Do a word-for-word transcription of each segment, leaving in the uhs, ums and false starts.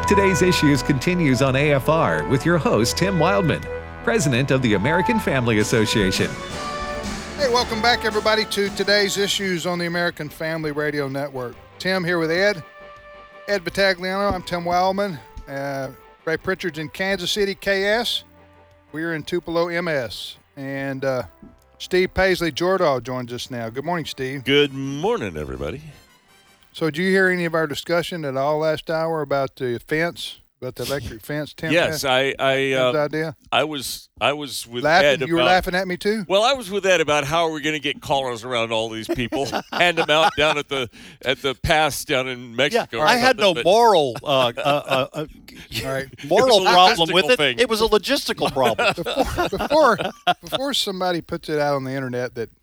Today's Issues continues on A F R with your host, Tim Wildman, president of the American Family Association. Hey, welcome back, everybody, to Today's Issues on the American Family Radio Network. Tim here with Ed. Ed Battagliano. I'm Tim Wildman. Uh, Ray Pritchard's in Kansas City, K S. We're in Tupelo, M S. And uh, Steve Paisley Jordahl joins us now. Good morning, Steve. Good morning, everybody. So did you hear any of our discussion at all last hour about the fence, about the electric fence? Tim yes, I I, uh, idea? I was I was with laughing? Ed. You were about, laughing at me too? Well, I was with Ed about how are we going to get callers around all these people, hand them out down at the at the pass down in Mexico. Yeah, I had no but, moral uh, uh, uh, uh, all right. moral problem with it. Thing. It was a logistical problem. Before, before before somebody puts it out on the internet that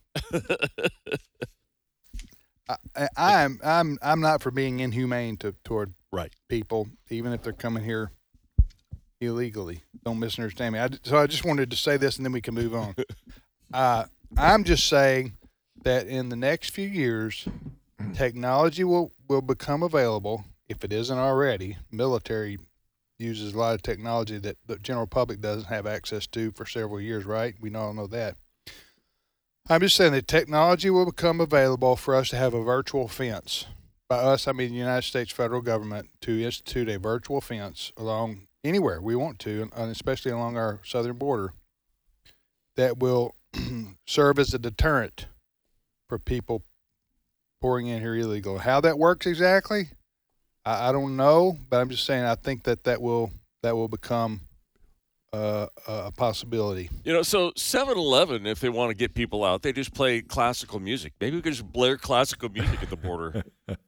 I, I'm I'm I'm not for being inhumane to toward right people, even if they're coming here illegally. Don't misunderstand me. I, so I just wanted to say this, and then we can move on. Uh, I'm just saying that in the next few years, technology will, will become available, if it isn't already. Military uses a lot of technology that the general public doesn't have access to for several years, right? We all know that. I'm just saying that technology will become available for us to have a virtual fence. By us, I mean the United States federal government, to institute a virtual fence along anywhere we want to, and especially along our southern border, that will serve as a deterrent for people pouring in here illegal. How that works exactly, I, I don't know, but I'm just saying I think that that will that will become uh, a possibility. You know, so seven eleven, if they want to get people out, they just play classical music. Maybe we could just blare classical music at the border.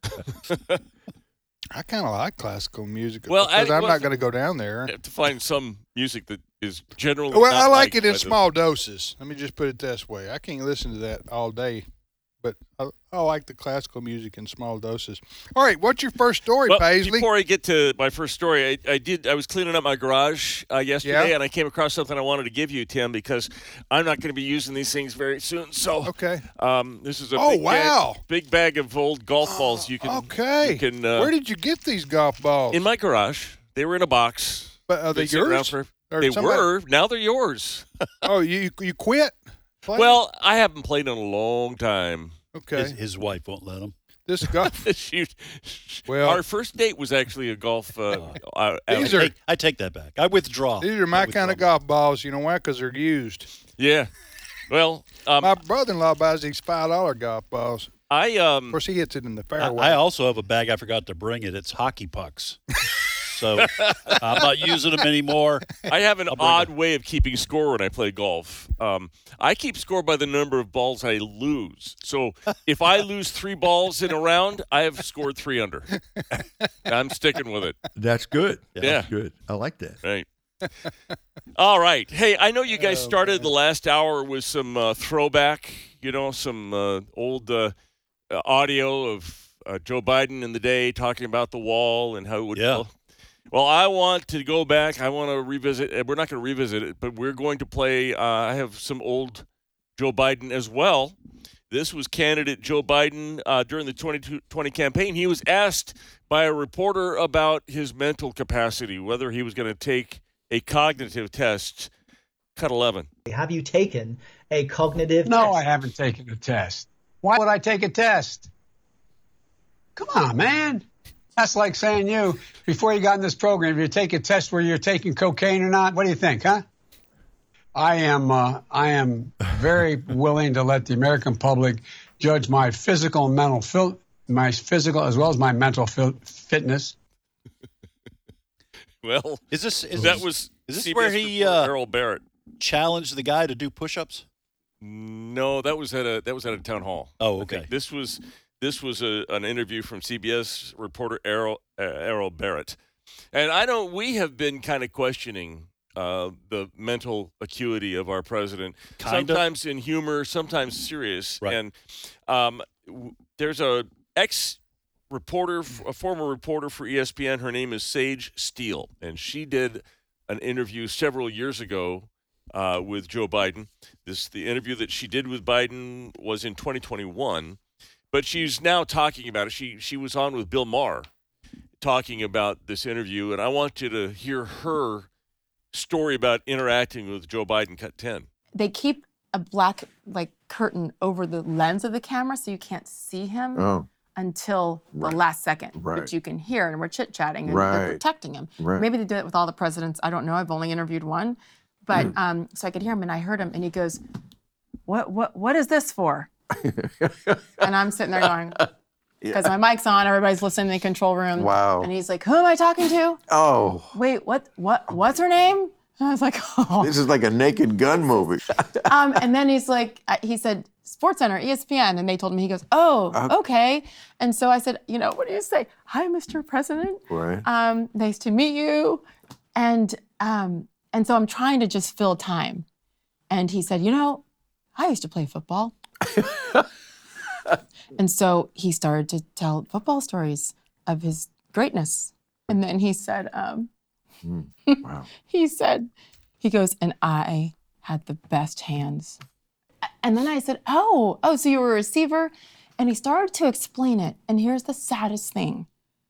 I kind of like classical music. Well, because I, I'm well, not going to go down there. To find some music that is generally Well, not I like it in the, small doses. Let me just put it this way. I can't listen to that all day, but I, I like the classical music in small doses. All right, what's your first story, well, Paisley? Before I get to my first story, I, I did. I was cleaning up my garage uh, yesterday, Yeah. and I came across something I wanted to give you, Tim, because I'm not going to be using these things very soon. So, okay. Um, this is a Oh, big wow. bag, big bag of old golf balls. You can. Okay. You can. Uh, Where did you get these golf balls? in my garage. They were in a box. But are they Been sitting around yours? for- Or they somebody- were. Now they're yours. Oh, you you quit? playing? Well, I haven't played in a long time. okay. His, his wife won't let him. This golf. She- Well- our first date was actually a golf. Uh, uh, These outing. are- I take, I take that back. I withdraw. These are my I kind of withdraw. golf balls. You know why? Because they're used. Yeah. Well, um, My brother-in-law buys these five dollar golf balls. I Of um. course, he hits it in the I, fairway. I also have a bag. I forgot to bring it. It's hockey pucks. So I'm not using them anymore. I have an I'll bring odd it. way of keeping score when I play golf. Um, I keep score by the number of balls I lose. So if I lose three balls in a round, I have scored three under. I'm sticking with it. That's good. Yeah. That's good. I like that. Right. All right. Hey, I know you guys Oh, started man. the last hour with some uh, throwback, you know, some uh, old uh, uh, audio of uh, Joe Biden in the day talking about the wall and how it would. Yeah. Well, I want to go back. I want to revisit. and We're not going to revisit it, but we're going to play. Uh, I have some old Joe Biden as well. This was candidate Joe Biden uh, during the twenty twenty campaign. He was asked by a reporter about his mental capacity, whether he was going to take a cognitive test. Cut eleven. Have you taken a cognitive No, test? I haven't taken a test. Why would I take a test? Come on, man. That's like saying you, before you got in this program, if you take a test where you're taking cocaine or not, what do you think, huh? I am uh, I am very willing to let the American public judge my physical and mental fil- my physical as well as my mental fil- fitness. Well, Is this is that this, was is this C B S where he reporter uh, Errol Barrett. challenged the guy to do push-ups? No, that was at a that was at a town hall. Oh, I okay. think. This was this was a, an interview from C B S reporter Errol uh, Errol Barrett, and I know we have been kind of questioning uh, the mental acuity of our president. Kinda. Sometimes in humor, sometimes serious. Right. And um, w- there's a ex reporter, a former reporter for E S P N. Her name is Sage Steele, and she did an interview several years ago uh, with Joe Biden. This the interview that she did with Biden was in twenty twenty-one, but she's now talking about it. She she was on with Bill Maher talking about this interview, and I want you to hear her story about interacting with Joe Biden. Cut ten. They keep a black like curtain over the lens of the camera so you can't see him Oh. until Right. the last second, Right. which you can hear, and we're chit-chatting, and Right. they're protecting him. Right. Maybe they do it with all the presidents. I don't know. I've only interviewed one. But Mm. um, so I could hear him, and I heard him, and he goes, what, what, what is this for? And I'm sitting there going, because my mic's on, everybody's listening in the control room. Wow. And he's like, who am I talking to? Oh, Wait, what, what, what's her name? And I was like, oh. this is like a Naked Gun movie. Um, and then he's like, uh, he said, SportsCenter, E S P N. And they told him, he goes, oh, Uh, okay. And so I said, you know, what do you say? Hi, Mister President. Right. Um, nice to meet you. And um, and so I'm trying to just fill time. And he said, you know, I used to play football. And so he started to tell football stories of his greatness. And then he said, um, Mm. Wow. he said, he goes, and I had the best hands. And then I said, oh, oh, so you were a receiver? And he started to explain it. And here's the saddest thing.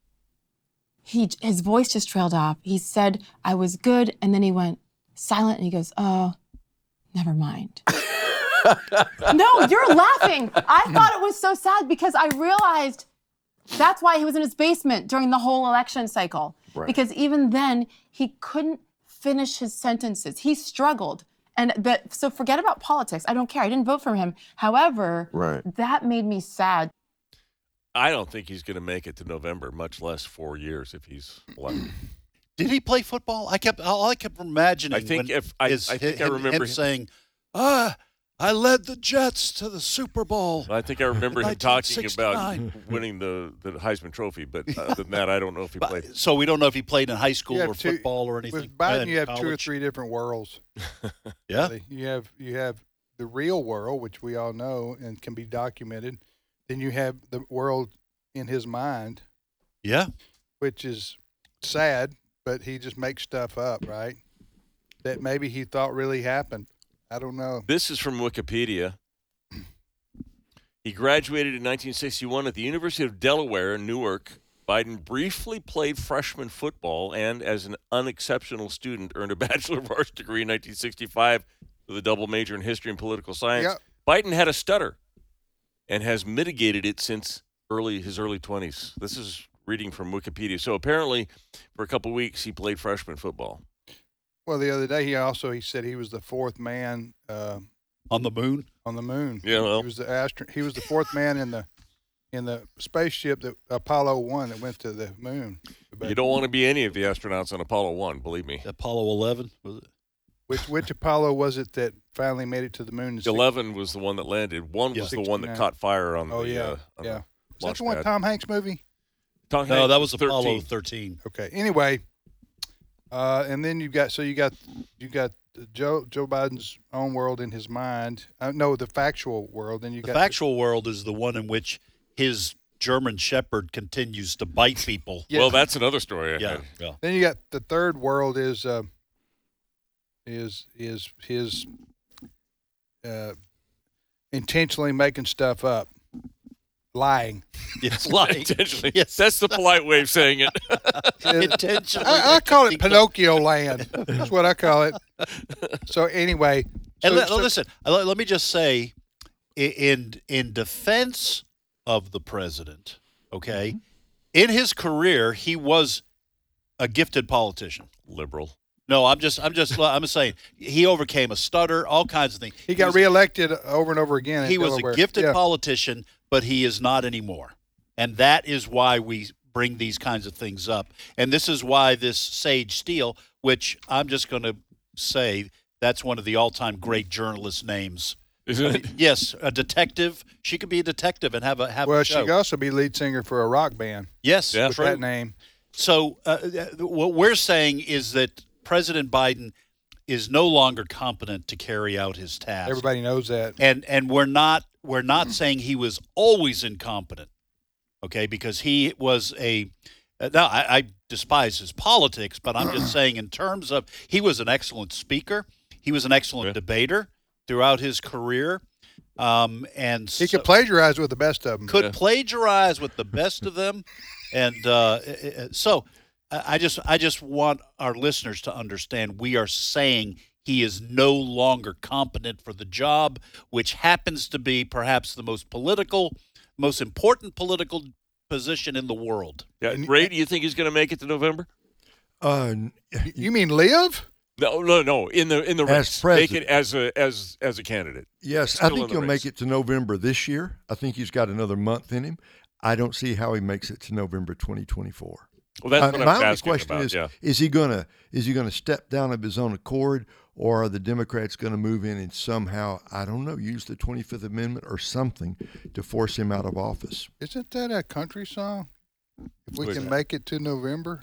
He, his voice just trailed off. He said, I was good. And then he went silent and he goes, oh, never mind. No, you're laughing. I thought it was so sad because I realized that's why he was in his basement during the whole election cycle. Right. Because even then, he couldn't finish his sentences. He struggled. And but so forget about politics. I don't care. I didn't vote for him. However, Right. that made me sad. I don't think he's going to make it to November, much less four years if he's elected. Did he play football? I kept all I kept imagining. I think when if- I- is I think I him- remember him him- saying, "Ah, I led the Jets to the Super Bowl." I think I remember him talking about nineteen sixty-nine. winning the, the Heisman Trophy, but other than that, I don't know if he But- played. so we don't know if he played in high school You have or two- football or anything. With Biden, And you have two or college. three different worlds. Yeah. Really. You have you have the real world, which we all know and can be documented. Then you have the world in his mind, Yeah. which is sad, but he just makes stuff up, right? That maybe he thought really happened. I don't know. This is from Wikipedia. He graduated in nineteen sixty-one at the University of Delaware in Newark. Biden briefly played freshman football and, as an unexceptional student, earned a Bachelor of Arts degree in nineteen sixty-five with a double major in history and political science. Yep. Biden had a stutter and has mitigated it since early his early twenties. This is reading from Wikipedia. So apparently, for a couple of weeks, he played freshman football. Well, the other day he also he said he was the fourth man uh, On the moon. on the moon. Yeah, well. he was the astro- He was the fourth man in the in the spaceship that Apollo one that went to the moon. You don't want to be any of the astronauts on Apollo one, believe me. Apollo eleven was it? Which which Apollo was it that finally made it to the moon? in six- eleven was the one that landed. One was Yeah. the one that sixty-nine. caught fire on Oh the yeah, uh, on yeah. the Is that launch the one pad. Tom Hanks movie? Tom No, Hanks that was Apollo thirteen. thirteen. Okay. Anyway, uh, and then you got so you got you got Joe Joe Biden's own world in his mind. Uh, no, the factual world. Then you The got factual world is the one in which his German Shepherd continues to bite people. Yeah. Well, that's another story. I Yeah. had. yeah. Then you got the third world is uh, is is his uh, intentionally making stuff up, lying. It's like Intentionally. Yes. That's the polite way of saying it. intentionally. I, I call it making stuff- Pinocchio land. That's what I call it. So anyway, And so- let, so- listen, let, let me just say, i- in in defense of the president, okay, Mm-hmm. in his career he was a gifted politician. Liberal. No, I'm just, I'm just, I'm saying he overcame a stutter, all kinds of things. he got was, reelected over and over again. in He was Delaware. a gifted Yeah. politician, but he is not anymore, and that is why we bring these kinds of things up. And this is why this Sage Steele, which I'm just going to say, that's one of the all-time great journalist names. Isn't it? Yes, a detective. She could be a detective and have a have Well, a she show. could also be lead singer for a rock band Yes, Yeah. with true. that name. So uh, what we're saying is that President Biden is no longer competent to carry out his task. Everybody knows that. and and we're not we're not saying he was always incompetent, okay? Because he was a uh, now I, I despise his politics, but I'm just saying in terms of he was an excellent speaker, he was an excellent Yeah. debater throughout his career, um, and He so- could plagiarize with the best of them. could Yeah. plagiarize with the best of them, And uh, so I just I just want our listeners to understand we are saying he is no longer competent for the job, which happens to be perhaps the most political, most important political position in the world. Yeah, Ray, do you think he's going to make it to November? Uh, You mean live? No, no, no. In the in the As race, make president. it as a as as a candidate. yes, Still I in think the he'll race. make it to November this year. I think he's got another month in him. I don't see how he makes it to November twenty twenty-four. Well, that's Uh, what I my was only asking question about. is: yeah. Is he gonna is he gonna step down of his own accord, or are the Democrats going to move in and somehow, I don't know, use the twenty-fifth Amendment or something to force him out of office? Isn't that a country song? If we What is can that? make it to November.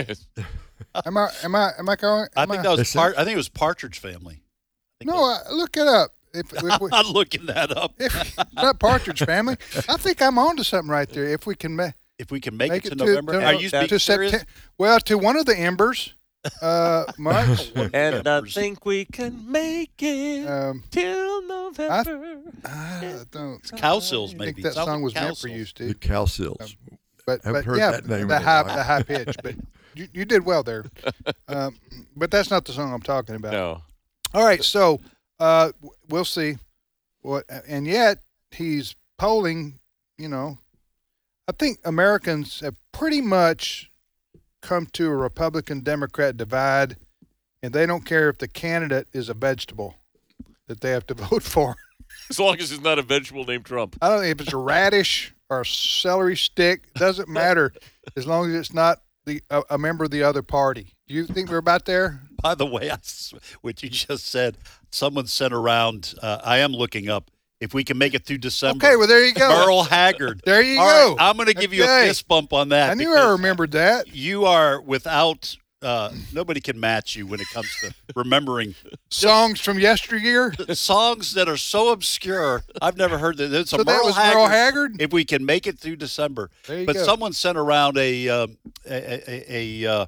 Am I? Am I? Am I going? I am think I- that was That's part. I think it was Partridge Family. I think No, that I, look it up. If, if we, was- I'm not looking that up. if not Partridge Family, I think I'm on to something right there. If we can ma- If we can make, make it to to November, to, are you to being serious? September. Well, to one of the embers, uh, March. And I think we can make it um, till November. I don't Cow sills, think maybe. that Sounds song like was cow meant for sills. you, The Steve. Cal Sills. But, haven't but heard yeah, that name the in a high, while. the high pitch. But you, you did well there. Um, but that's not the song I'm talking about. No. All right, so uh, w- we'll see. What and yet he's polling. You know, I think Americans have pretty much come to a Republican-Democrat divide, and they don't care if the candidate is a vegetable that they have to vote for. As long as it's not a vegetable named Trump. I don't know if it's a radish or a celery stick. It doesn't matter as long as it's not the a, a member of the other party. Do you think we're about there? By the way, I s what you just said, someone sent around. Uh, I am looking up if we can make it through December. Okay, well there you go. Merle Haggard. There you All go. right, I'm going to give you a Okay. fist bump on that. I knew because I remembered that. You are without. Uh, nobody can match you when it comes to remembering Songs from yesteryear. songs that are so obscure. I've never heard that. It's a So that Merle was Haggard. Merle Haggard? If we can make it through December, There you but go. someone sent around a um, a, a, a, uh,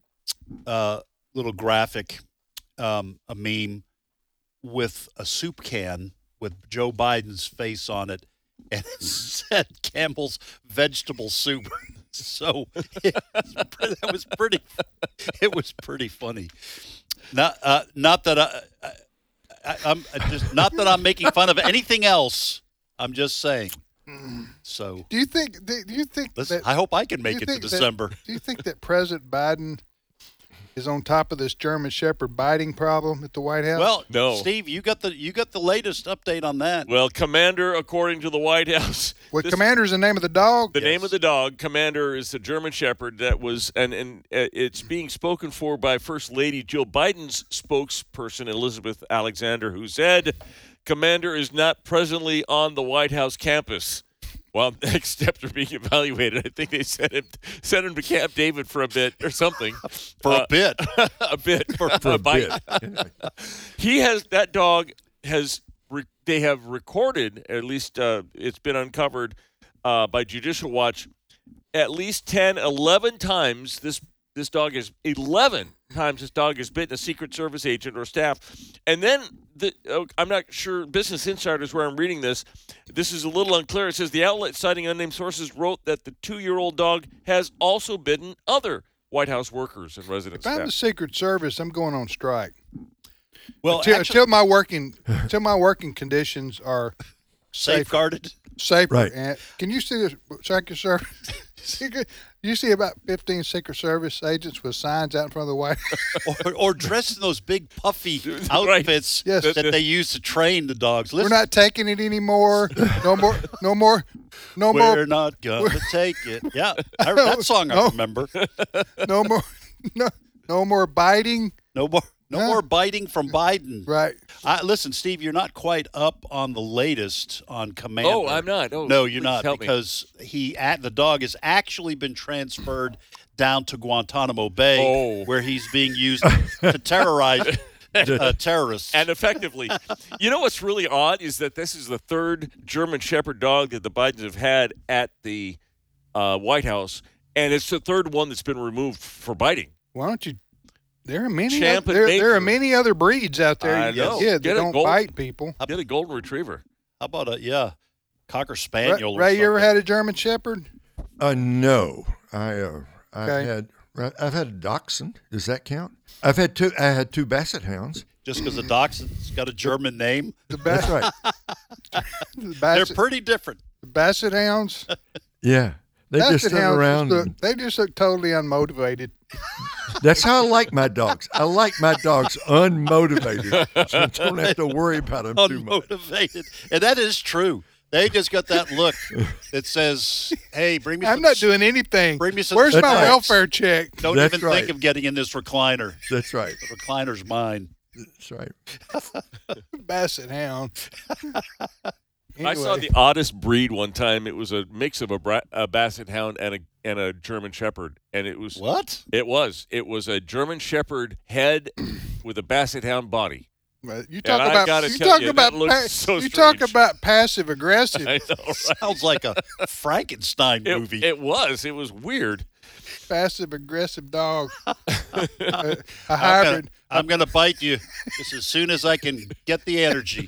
uh, little graphic, um, a meme with a soup can with Joe Biden's face on it, and it said Campbell's vegetable soup. So it was pretty, that was pretty. It was pretty funny. Not uh, not that I, I, I I'm just not that I'm making fun of anything else. I'm just saying. So Do you think? Do you think listen, that? I hope I can do make you it to think that- December. Do you think that President Biden is on top of this German Shepherd biting problem at the White House? Well, No. Steve, you got the you got the latest update on that. Well, Commander, according to the White House, what this- Commander's the name of the dog? the name of the dog, Commander, is a German Shepherd that was, and and uh, it's being spoken for by First Lady Jill Biden's spokesperson Elizabeth Alexander, who said, "Commander is not presently on the White House campus." While next steps are being evaluated, I think they sent him sent him to Camp David for a bit or something. For Uh, a bit. a bit for, For a bite. bit. He has that dog has re, they have recorded, at least uh, it's been uncovered uh, by Judicial Watch, at least ten, eleven times this this dog is eleven times this dog has bitten a Secret Service agent or staff. And then the uh, I'm not sure, Business Insider is where I'm reading this. This is a little unclear. It says the outlet, citing unnamed sources, wrote that the two-year-old dog has also bitten other White House workers and resident If I'm staff. the Secret Service, I'm going on strike. Well, Until, actually, until my working until my working conditions are safer. safeguarded. Safer. Right. And can you see the Secret Service? You see about fifteen Secret Service agents with signs out in front of the White House. or, or dressed in those big puffy Right. outfits Yes. that they use to train the dogs. We're Listen, not taking it anymore. No more. No more. No more. we're not gonna take it. Yeah, I, that song I No. remember. No more. No. No more biting. No more, no Yeah. more biting from Biden. Right. I, listen, Steve, you're not quite up on the latest on Commander. Oh, I'm not. Oh, no, you're please not, help me. because he at the dog has actually been transferred down to Guantanamo Bay, Oh. where he's being used to terrorize uh, terrorists. And effectively. You know what's really odd is that this is the third German Shepherd dog that the Bidens have had at the uh, White House, and it's the third one that's been removed for biting. Why don't you? There are many. Champ Other, and there, there are nature. many other breeds out there. I you can know. get Get that a don't gold- bite people. Get a golden retriever. How about a yeah, cocker Ray, spaniel? or Ray, you ever something? had a German Shepherd? Uh, no, I uh, I've Okay. had I've had a dachshund. Does that count? I've had two. I had two basset hounds. Just because the dachshund's got a German name, The That's Basset, right. the they're Basset, pretty different. the Basset Hounds. Yeah, they Basset just sit Hounds around. just look, and- they just look totally unmotivated. That's how I like my dogs. I like my dogs unmotivated, so I don't have to worry about them too much. Unmotivated. And that is true. They just got that look that says, hey, bring me I'm some not doing anything. bring me some Where's my That's right. welfare check? Don't That's even right. think of getting in this recliner. That's right. The recliner's mine. That's right. Basset Hound. I saw Anyway. the oddest breed one time. It was a mix of a, bra- a Basset Hound and a and a German Shepherd, and it was What? It was it was a German Shepherd head with a Basset Hound body. But you talk I about gotta you tell talk you, about that looks pa- so you talk strange. about passive aggressive. I know, right? Sounds like a Frankenstein It, movie. it was. It was weird. passive aggressive dog. a, a I'm hybrid. gonna, I'm gonna bite you just as soon as I can get the energy.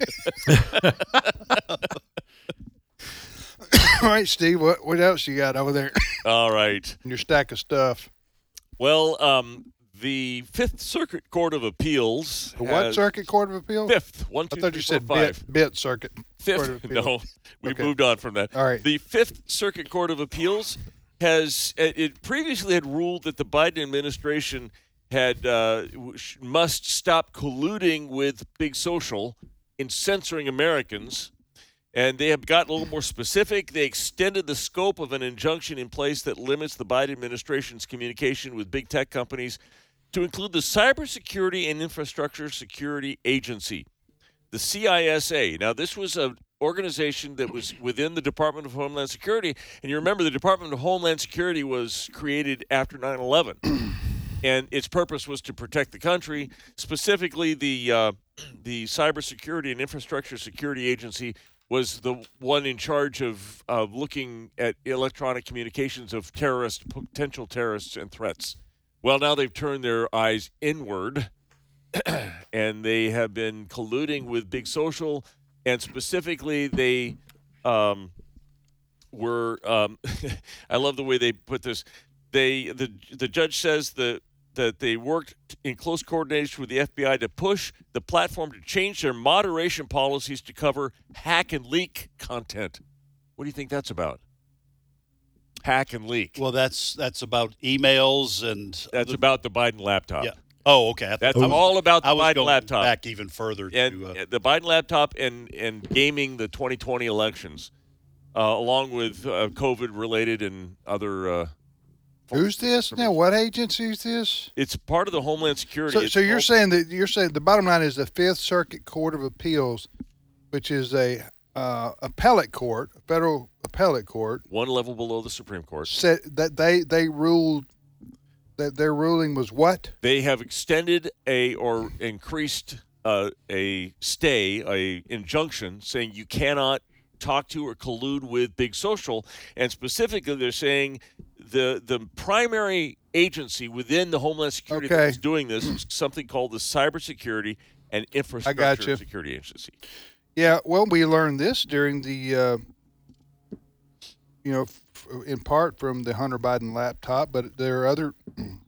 All right, Steve. What what else you got over there All right. in your stack of stuff? Well, um, the Fifth Circuit Court of Appeals. The what has- Circuit Court of Appeal? Fifth. One, I two, thought three, you said four, five. bit, bit Circuit Court of Fifth. Appeal. No, we Okay. moved on from that. All right. The Fifth Circuit Court of Appeals has it it previously had ruled that the Biden administration had uh, w- sh- must stop colluding with Big Social in censoring Americans. And they have gotten a little more specific. They extended the scope of an injunction in place that limits the Biden administration's communication with big tech companies to include the Cybersecurity and Infrastructure Security Agency, the C I S A. Now, this was an organization that was within the Department of Homeland Security. And you remember the Department of Homeland Security was created after nine eleven. And its purpose was to protect the country. Specifically, the uh, the Cybersecurity and Infrastructure Security Agency was the one in charge of uh, looking at electronic communications of terrorists, potential terrorists, and threats. Well, now they've turned their eyes inward, and they have been colluding with Big Social, and specifically they um, were. Um, I love the way they put this. They the the judge says that that they worked in close coordination with the F B I to push the platform to change their moderation policies to cover hack and leak content. What do you think that's about? Hack and leak. Well, that's that's about emails and That's the- about the Biden laptop. yeah. Oh, okay. I thought- That's I was- all about the I was Biden going laptop. back even further and to uh, the Biden laptop and and gaming the twenty twenty elections, uh, along with uh, COVID related and other. Uh, Who's this now? What agency is this? it's part of the Homeland Security. So, It's so you're called- saying that you're saying the bottom line is the Fifth Circuit Court of Appeals, which is a uh, appellate court, a federal appellate court, one level below the Supreme Court. said that they they ruled that their ruling was what? They have extended a or increased uh, a stay, a injunction saying you cannot talk to or collude with Big Social, and specifically they're saying the the primary agency within the Homeland Security Okay. that is doing this is something called the Cybersecurity and Infrastructure you. Security Agency. Yeah, well, we learned this during the, uh, you know, f- in part from the Hunter Biden laptop, but there are other,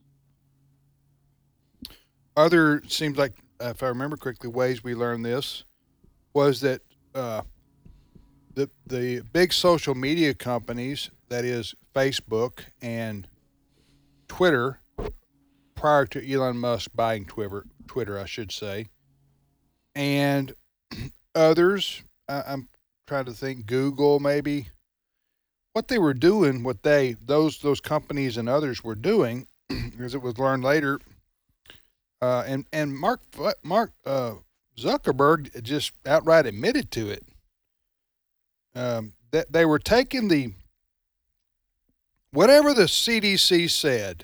other seems like, uh, if I remember correctly, ways we learned this was that uh, the the big social media companies, that is Facebook and Twitter, prior to Elon Musk buying Twitter, Twitter, I should say, and others, I, I'm trying to think, Google maybe, what they were doing, what they those those companies and others were doing, as it was learned later, uh, and and Mark Mark uh, Zuckerberg just outright admitted to it. Um, that they were taking the whatever the C D C said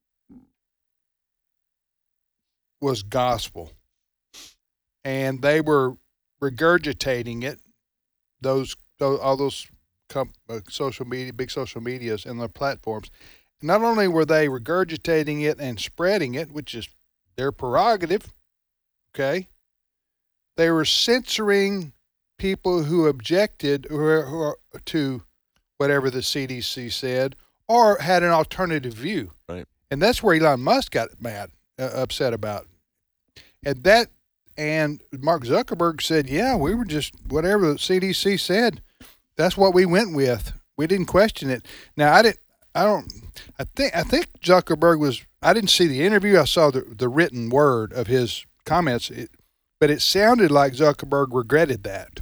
was gospel, and they were regurgitating it. Those, those all those com- uh, social media, big social medias, and their platforms. Not only were they regurgitating it and spreading it, which is their prerogative, okay, they were censoring people who objected or, or to whatever the C D C said, or had an alternative view. Right. And that's where Elon Musk got mad, uh, upset about. And that, and Mark Zuckerberg said, yeah, we were just, whatever the C D C said, that's what we went with. We didn't question it. Now, I didn't, I don't, I think, I think Zuckerberg was, I didn't see the interview. I saw the, the written word of his comments, it, but it sounded like Zuckerberg regretted that.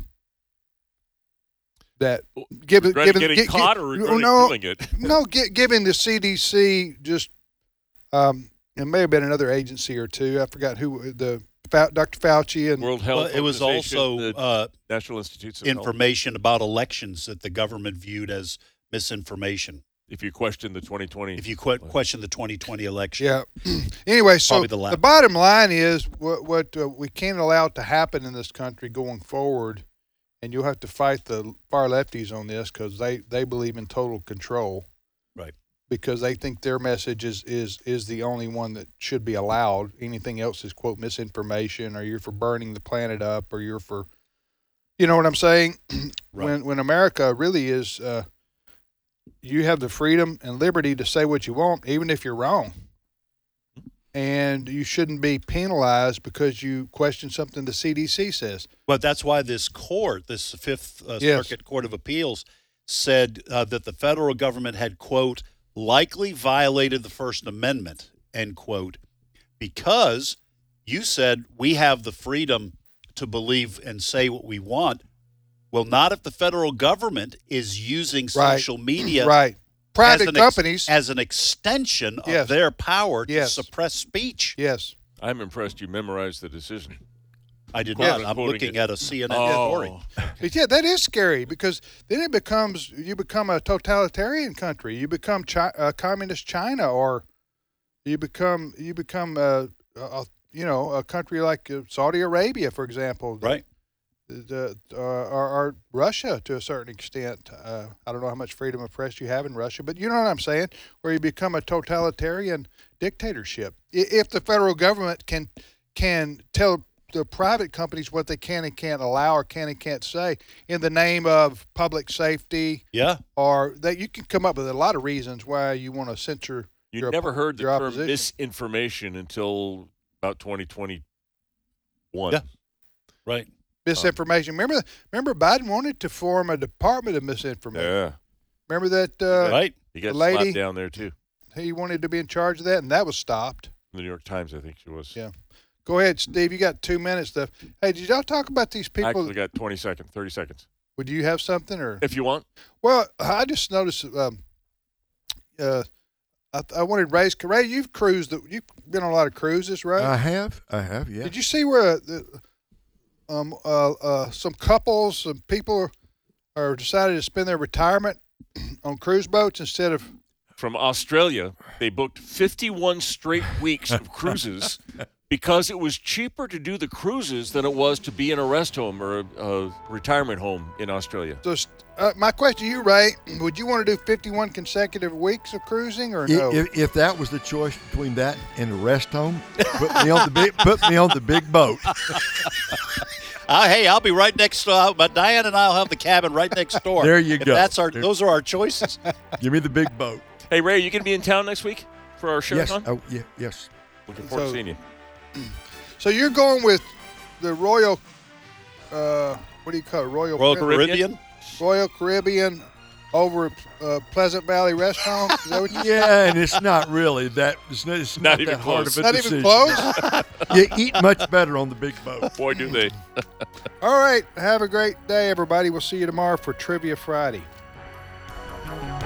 That given, Regretted given getting gi- caught gi- or regretting no, doing it? no, gi- giving the C D C just, um, it may have been another agency or two. I forgot who the Doctor Fauci and World Health. Well, it was Organization, also the uh, National Institutes of Health. information about elections that the government viewed as misinformation. If you question the twenty twenty, If you que- question the twenty twenty election, yeah. Anyway, so Probably the the, latter. bottom line is what what uh, we can't allow to happen in this country going forward, and you'll have to fight the far lefties on this because they, they believe in total control. Right. Because they think their message is, is, is the only one that should be allowed. Anything else is, quote, misinformation, or you're for burning the planet up, or you're for, you know what I'm saying? Right. When when America really is, uh, you have the freedom and liberty to say what you want, even if you're wrong. And you shouldn't be penalized because you question something the C D C says. But that's why this court, this Fifth uh, Yes. Circuit Court of Appeals, said uh, that the federal government had, quote, likely violated the First Amendment, end quote, because you said we have the freedom to believe and say what we want. Well, not if the federal government is using Right. social media Right. as Private an ex- companies. as an extension Yes. of their power to Yes. suppress speech. yes. I'm impressed you memorized the decision. I did Yeah. not. I'm Quoting looking it. at a C N N Oh, story. But yeah, that is scary because then it becomes, you become a totalitarian country. You become Chi- uh, communist China, or you become, you become, uh, a, you know, a country like uh, Saudi Arabia, for example. Right. The, uh, or, or Russia to a certain extent. Uh, I don't know how much freedom of press you have in Russia, but you know what I'm saying, where you become a totalitarian dictatorship. I- If the federal government can can tell the private companies what they can and can't allow or can and can't say in the name of public safety, Yeah. or that you can come up with a lot of reasons why you want to censor. You your never oppo- heard the your term opposition. misinformation until about twenty twenty-one. Yeah. Right. Misinformation. Remember, remember Biden wanted to form a department of misinformation. Yeah. Remember that uh, Right. You got the lady- slapped down there, too. he wanted to be in charge of that, and that was stopped. The New York Times, I think she was. Yeah. Go ahead, Steve. You got two minutes left. Hey, did y'all talk about these people? Actually got twenty seconds, thirty seconds. Would you have something, or? If you want. Well, I just noticed. Um, uh, I, I wanted Ray's. Ray, you've cruised. the- You've been on a lot of cruises, right? I have. I have, yeah. Did you see where the, um uh, uh some couples, some people are decided to spend their retirement on cruise boats instead of? From Australia, they booked fifty-one straight weeks of cruises because it was cheaper to do the cruises than it was to be in a rest home or a, a retirement home in Australia. So, uh, my question to you, Ray, would you want to do fifty-one consecutive weeks of cruising, or no? If, if that was the choice between that and a rest home, put me on the big put me on the big boat. Uh, hey, I'll be right next door. But Diane and I'll have the cabin right next door. There you If go. That's our. Those are our choices. Give me the big boat. Hey, Ray, you going to be in town next week for our show? Yes. Huh? Oh, yeah. Yes. Looking forward So- to seeing you. So you're going with the Royal, uh, what do you call it? Royal, Royal Caribbean? Caribbean. Royal Caribbean over at uh, Pleasant Valley Restaurant. Is that what you Yeah, and it's not really that. It's not, it's Not not, even that hard close. of a Not decision. even close? You eat much better on the big boat. Boy, do they. All right. Have a great day, everybody. We'll see you tomorrow for Trivia Friday.